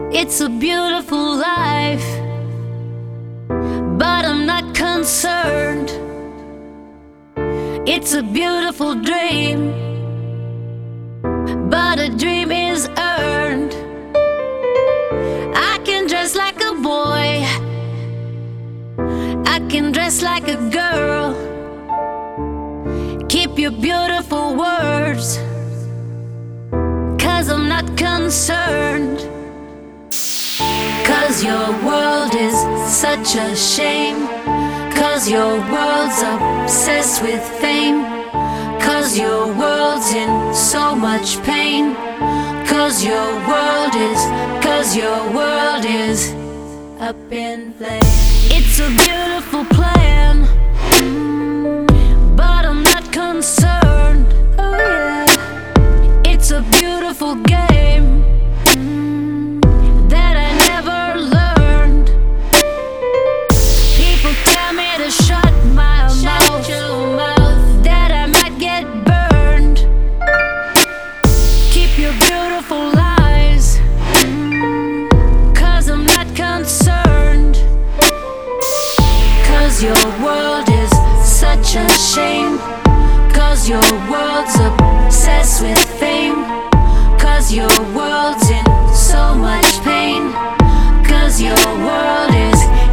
It's a beautiful life, but I'm not concerned. It's a beautiful dream, but a dream is earned. I can dress like a boy, I can dress like a girl. Keep your beautiful words, 'cause I'm not concerned. 'Cause your world is such a shame, 'cause your world's obsessed with fame, 'cause your world's in so much pain, 'cause your world is up in flames. It's a beautiful plan, but I'm not concerned. Oh yeah, it's a beautiful game that I never learned. People tell me to shut my mouth, that I might get burned. Keep your beautiful lies, 'cause I'm not concerned. 'Cause your world is such a shame, 'cause your world's obsessed with fame, 'cause your world's in so much pain, 'cause your world is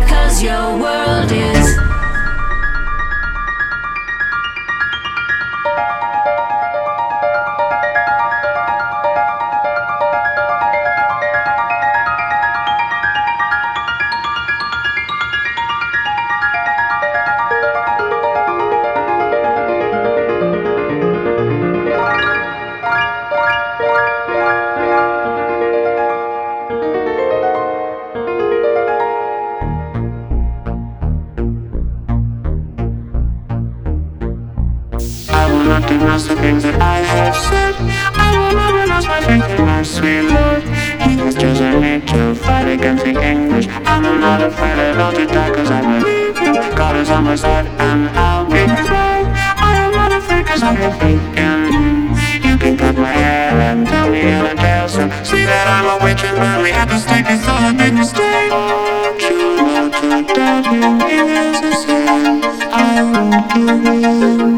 recognize the things that I have said. I will not renounce my faith in my sweet Lord. English doesn't need to fight against the English. I'm not afraid at all to die, 'cause I believe in God is on my side and I'll be fine. I am not afraid 'cause I have faith in you. You can cut my hair and tell me in a tale, so see that I'm a witch and really have to stay, 'cause all I make mistake. Don't you know to doubt me is a sin? I won't believe.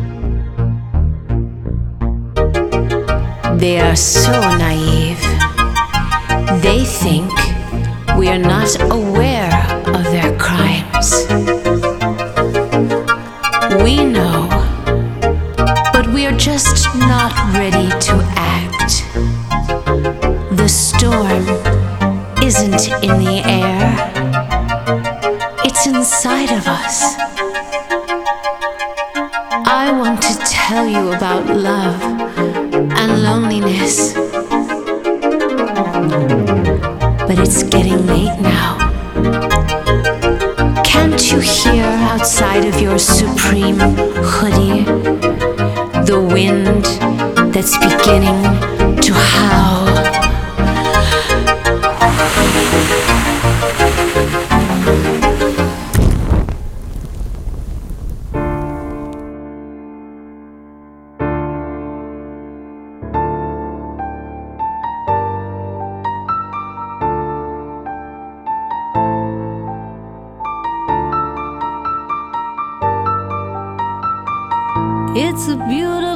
They are so naive. They think we are not aware of their crimes. We know, but we are just not ready to act. The storm isn't in the air, it's inside of us. I want to tell you about love and loneliness, but it's getting late now. Can't you hear outside of your supreme hoodie the wind that's beginning to howl? It's a beautiful